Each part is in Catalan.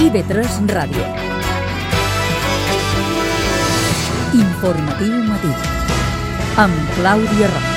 IB3 Ràdio. Informatiu matí. Amb Clàudia Roig.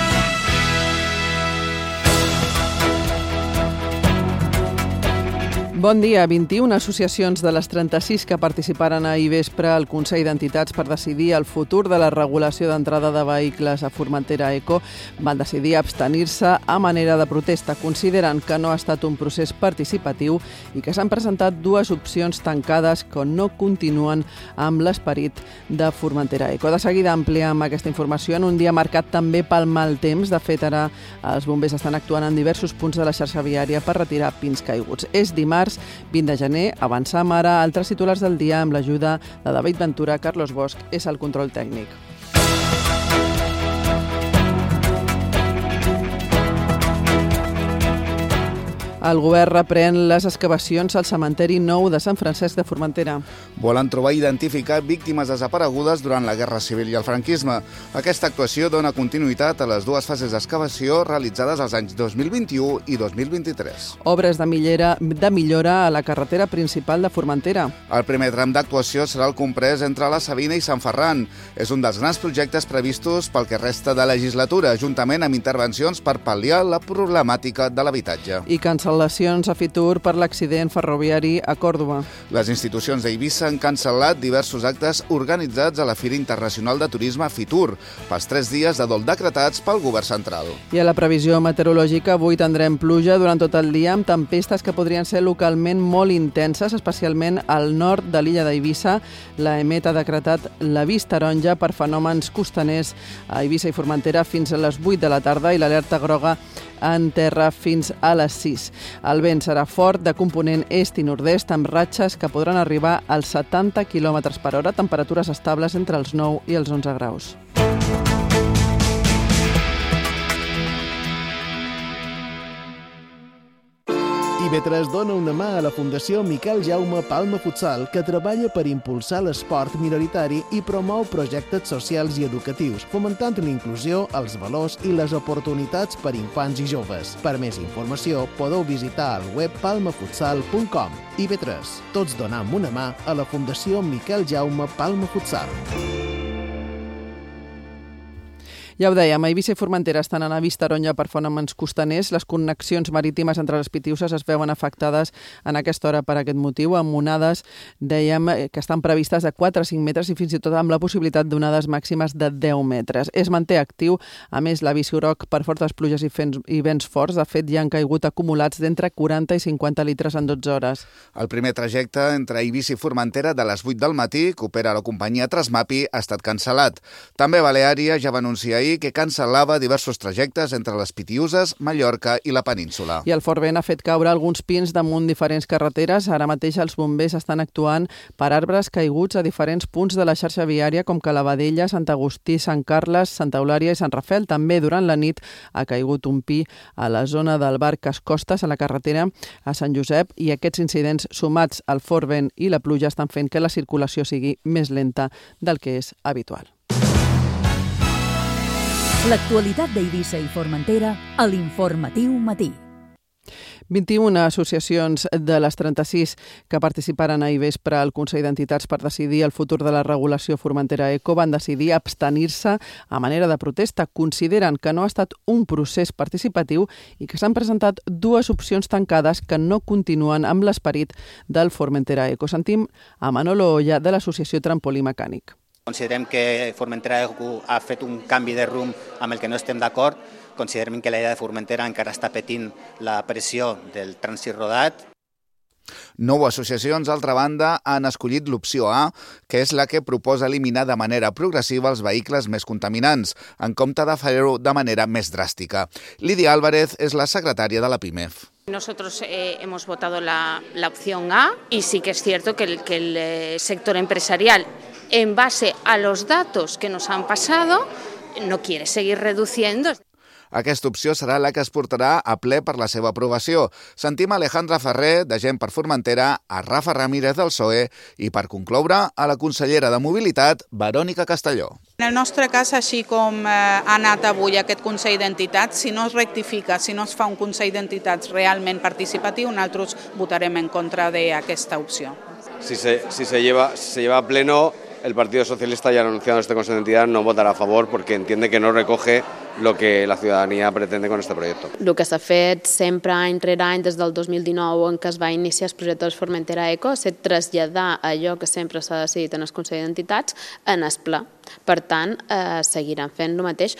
Bon dia. 21 associacions de les 36 que participaren ahir vespre al Consell d'Entitats per decidir el futur de la regulació d'entrada de vehicles a Formentera Eco van decidir abstenir-se a manera de protesta. Consideren que no ha estat un procés participatiu i que s'han presentat dues opcions tancades que no continuen amb l'esperit de Formentera Eco. De seguida ampliem aquesta informació en un dia marcat també pel mal temps. De fet, ara els bombers estan actuant en diversos punts de la xarxa viària per retirar pins caiguts. És dimarts 20 de gener, avancem ara altres titulars del dia amb l'ajuda de David Ventura. Carlos Bosch és el control tècnic. El govern reprèn les excavacions al cementeri nou de Sant Francesc de Formentera. Volen trobar i identificar víctimes desaparegudes durant la Guerra Civil i el franquisme. Aquesta actuació dona continuïtat a les dues fases d'excavació realitzades als anys 2021 i 2023. Obres de millora a la carretera principal de Formentera. El primer tram d'actuació serà el comprès entre la Sabina i Sant Ferran. És un dels grans projectes previstos pel que resta de legislatura, juntament amb intervencions per pal·liar la problemàtica de l'habitatge. I cancel·lacions a Fitur per l'accident ferroviari a Còrdova. Les institucions d'Eivissa han cancel·lat diversos actes organitzats a la Fira Internacional de Turisme Fitur pels 3 dies de dol decretats pel govern central. I a la previsió meteorològica avui tindrem pluja durant tot el dia amb tempestes que podrien ser localment molt intenses, especialment al nord de l'illa d'Eivissa. L'EMET ha decretat l'avís taronja per fenòmens costaners a Eivissa i Formentera fins a les 8 de la tarda i l'alerta groga en terra fins a les 6. El vent serà fort de component est i nord-est amb ratxes que podran arribar als 70 km per hora, temperatures estables entre els 9 i els 11 graus. IB3 dona una mà a la Fundació Miquel Jaume Palma Futsal, que treballa per impulsar l'esport minoritari i promou projectes socials i educatius, fomentant la inclusió, els valors i les oportunitats per infants i joves. Per més informació, podeu visitar el web palmafutsal.com. IB3, tots donam una mà a la Fundació Miquel Jaume Palma Futsal. Ja ho dèiem, Eivissa i Formentera estan en avís taronja per fenòmens costaners. Les connexions marítimes entre les Pitiüses es veuen afectades en aquesta hora per aquest motiu, amb onades, dèiem, que estan previstes de 4 a 5 metres i fins i tot amb la possibilitat d'onades màximes de 10 metres. Es manté actiu, a més, l'avís groc per fortes pluges i vents forts. De fet, ja han caigut acumulats d'entre 40 i 50 litres en 12 hores. El primer trajecte entre Eivissa i Formentera de les 8 del matí, que opera la companyia Transmapi, ha estat cancel·lat. També Baleària ja va anunciar ahir que cancel·lava diversos trajectes entre les Pitiüses, Mallorca i la península. I el fort vent ha fet caure alguns pins damunt diferents carreteres. Ara mateix els bombers estan actuant per arbres caiguts a diferents punts de la xarxa viària com Calavadella, Sant Agustí, Sant Carles, Santa Eulària i Sant Rafel. També durant la nit ha caigut un pi a la zona del bar Cascostes, a la carretera a Sant Josep, i aquests incidents sumats al fort vent i la pluja estan fent que la circulació sigui més lenta del que és habitual. L'actualitat d'Eivissa i Formentera a l'Informatiu matí. 21 associacions de les 36 que participaren ahir vespre al Consell d'Entitats per decidir el futur de la regulació Formentera Eco van decidir abstenir-se a manera de protesta. Consideren que no ha estat un procés participatiu i que s'han presentat dues opcions tancades que no continuen amb l'esperit del Formentera Eco. Sentim a Manolo Olla de l'associació Trampolí Mecànic. Considerem que Formentera Eco ha fet un canvi de rumb amb el que no estem d'acord. Considerem que l'illa de Formentera encara està patint la pressió del trànsit rodat. 9 associacions, d'altra banda, han escollit l'opció A, que és la que proposa eliminar de manera progressiva els vehicles més contaminants, en compte de fer-ho de manera més dràstica. Lidia Álvarez és la secretària de la PIMEF. Nosotros hemos votado la opción A y sí que es cierto que el sector empresarial, en base a los datos que nos han pasado, no quiere seguir reduciendo. Aquesta opció serà la que es portarà a ple per la seva aprovació. Sentim a Alejandra Ferrer, de Gent per Formentera, a Rafa Ramírez del PSOE i, per concloure, a la consellera de Mobilitat, Verònica Castelló. En el nostre cas, així com ha anat avui aquest Consell d'Entitats, si no es rectifica, si no es fa un Consell d'Entitats realment participatiu, nosaltres votarem en contra d'aquesta opció. si se lleva a pleno, el Partido Socialista ya ha anunciado este Consejo de Entidad no votará a favor porque entiende que no recoge lo que la ciudadanía pretende con este proyecto. El que s'ha fet sempre any rere any des del 2019 en què es va iniciar el projecte de Formentera Eco és traslladar allò que sempre s'ha decidit en el Consell d'Entitats en el Ple. Per tant, seguiran fent el mateix.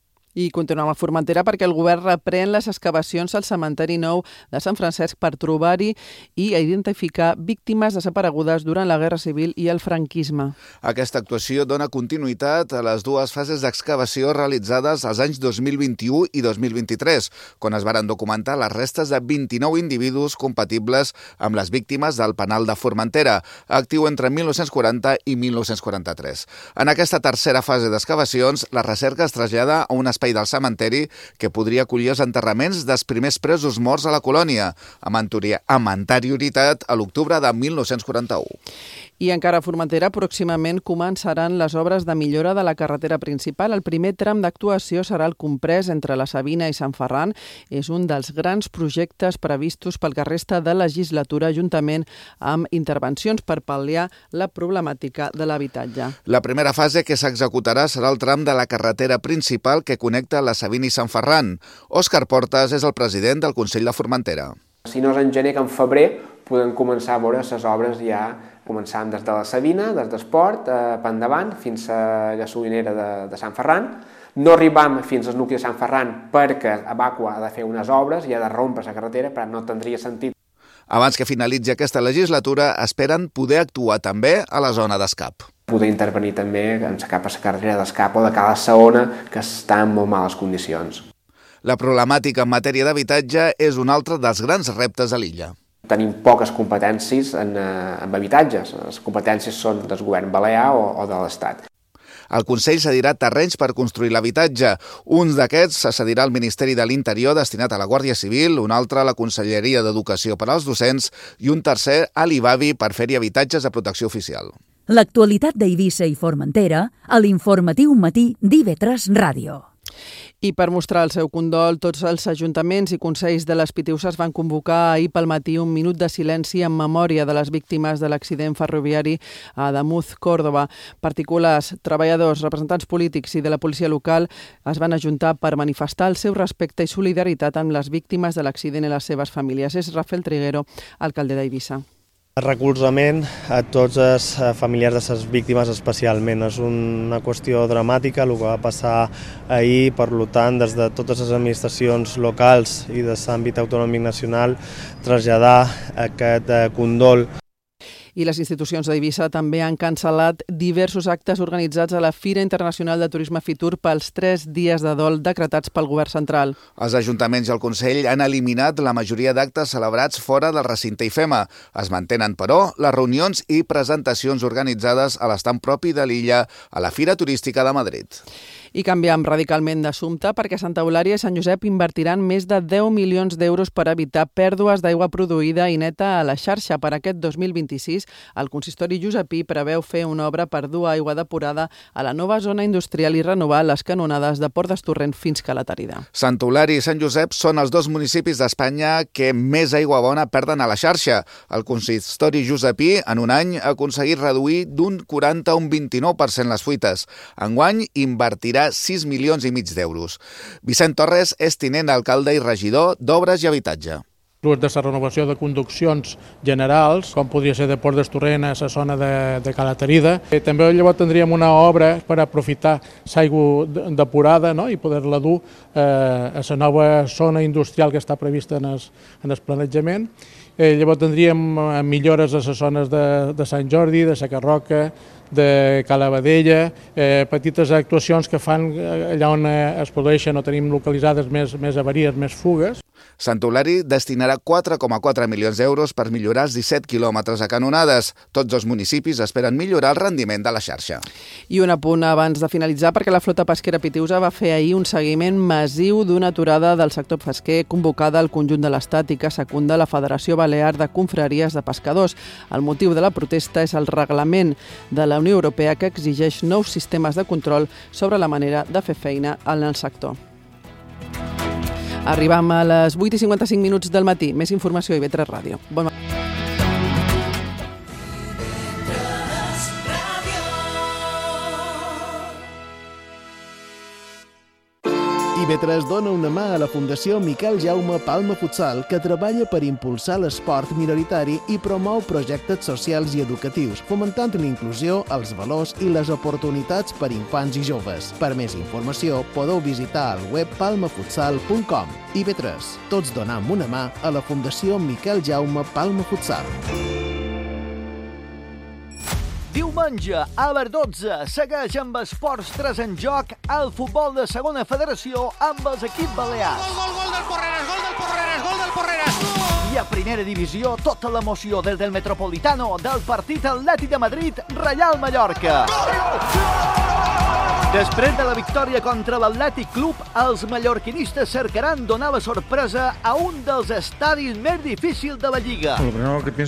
I continuem a Formentera perquè el govern reprèn les excavacions al cementeri nou de Sant Francesc per trobar-hi i identificar víctimes desaparegudes durant la Guerra Civil i el franquisme. Aquesta actuació dona continuïtat a les dues fases d'excavació realitzades als anys 2021 i 2023, quan es varen documentar les restes de 29 individus compatibles amb les víctimes del penal de Formentera, actiu entre 1940 i 1943. En aquesta tercera fase d'excavacions, la recerca es trasllada a un espai del cementeri que podria acollir els enterraments dels primers presos morts a la colònia, amb anterioritat a l'octubre de 1941. I encara a Formentera, pròximament començaran les obres de millora de la carretera principal. El primer tram d'actuació serà el comprès entre la Sabina i Sant Ferran. És un dels grans projectes previstos pel que resta de legislatura, juntament amb intervencions per pal·liar la problemàtica de l'habitatge. La primera fase que s'executarà serà el tram de la carretera principal que connecta la Sabina i Sant Ferran. Òscar Portas és el president del Consell de Formentera. Si no és en gener que en febrer podem començar a veure les obres ja començant des de la Sabina, des d'Esport, per endavant, fins a la gasolinera de Sant Ferran. No arribam fins al nucli de Sant Ferran perquè Abaqua ha de fer unes obres i ha de rompre la carretera, però no tindria sentit. Abans que finalitzi aquesta legislatura, esperen poder actuar també a la zona d'escap. Poder intervenir també en la carretera d'escap o de Cala Saona, que està en molt males condicions. La problemàtica en matèria d'habitatge és un altre dels grans reptes a l'illa. Tenim poques competències en habitatges. Les competències són del govern balear o de l'Estat. El Consell cedirà terrenys per construir l'habitatge. Un d'aquests se cedirà al Ministeri de l'Interior destinat a la Guàrdia Civil, un altre a la Conselleria d'Educació per als docents i un tercer a l'IBAVI per fer-hi habitatges de protecció oficial. L'actualitat d'Eivissa i Formentera a l'Informatiu Matí d'IV3 Ràdio. I per mostrar el seu condol, tots els ajuntaments i consells de les Pitiusses van convocar ahir pel matí un minut de silenci en memòria de les víctimes de l'accident ferroviari a Ademuz, Córdoba. Particulars, treballadors, representants polítics i de la policia local es van ajuntar per manifestar el seu respecte i solidaritat amb les víctimes de l'accident i les seves famílies. És Rafael Triguero, alcalde d'Eivissa. Recolzament a tots els familiars de les víctimes especialment. És una qüestió dramàtica el que va passar ahir, per tant, des de totes les administracions locals i de l'àmbit autonòmic nacional, traslladar aquest condol. I les institucions d'Eivissa també han cancel·lat diversos actes organitzats a la Fira Internacional de Turisme Fitur pels 3 dies de dol decretats pel govern central. Els ajuntaments i el Consell han eliminat la majoria d'actes celebrats fora del recinte IFEMA. Es mantenen, però, les reunions i presentacions organitzades a l'estamp propi de l'illa a la Fira Turística de Madrid. I canviem radicalment d'assumpte perquè Santa Eulària i Sant Josep invertiran més de 10 milions d'euros per evitar pèrdues d'aigua produïda i neta a la xarxa. Per aquest 2026, el consistori josepí preveu fer una obra per dur aigua depurada a la nova zona industrial i renovar les canonades de Port d'Estorrent fins que la Tarida. Santa Eulària i Sant Josep són els 2 municipis d'Espanya que més aigua bona perden a la xarxa. El consistori josepí, en un any, ha aconseguit reduir d'un 40 a un 29% les fuites. Enguany, invertirà 6 milions i mig d'euros. Vicent Torres és tinent alcalde i regidor d'Obres i Habitatge. De la renovació de conduccions generals, com podria ser de Port d'Estorrent a la zona de Cala Tarida. També llavors tindríem una obra per aprofitar l'aigua depurada, no? I poder-la dur a la nova zona industrial que està prevista en el planejament. Llavors tindríem millores a les zones de Sant Jordi, de Sacarroca, de Cala Badella, petites actuacions que fan allà on es produeixen o tenim localitzades més avaries, més fugues. Sant Eulària destinarà 4,4 milions d'euros per millorar els 17 quilòmetres a canonades. Tots els municipis esperen millorar el rendiment de la xarxa. I un apunt abans de finalitzar, perquè la flota pesquera pitiusa va fer ahir un seguiment massiu d'una aturada del sector pesquer convocada al conjunt de l'Estat i que secunda la Federació Balear de Confraries de Pescadors. El motiu de la protesta és el reglament de la Unió Europea que exigeix nous sistemes de control sobre la manera de fer feina en el sector. Arribam a les 8:55 del matí. Més informació a IV3 Ràdio. Bon matí. IB3 dona una mà a la Fundació Miquel Jaume Palma Futsal, que treballa per impulsar l'esport minoritari i promou projectes socials i educatius, fomentant l'inclusió, els valors i les oportunitats per infants i joves. Per més informació, podeu visitar el web palmafutsal.com. IB3, tots donam una mà a la Fundació Miquel Jaume Palma Futsal. Diumenge, a les 12, segueix amb Esports 3 en joc el futbol de segona federació amb els equips balears. Gol del Porreres! I a primera divisió, tota l'emoció des del Metropolitano del partit Atlètic de Madrid, Reial Mallorca. Després de la victòria contra l'Atlètic Club, els mallorquinistes cercaran donar la sorpresa a un dels estadis més difícils de la Lliga. Lo primero que pienso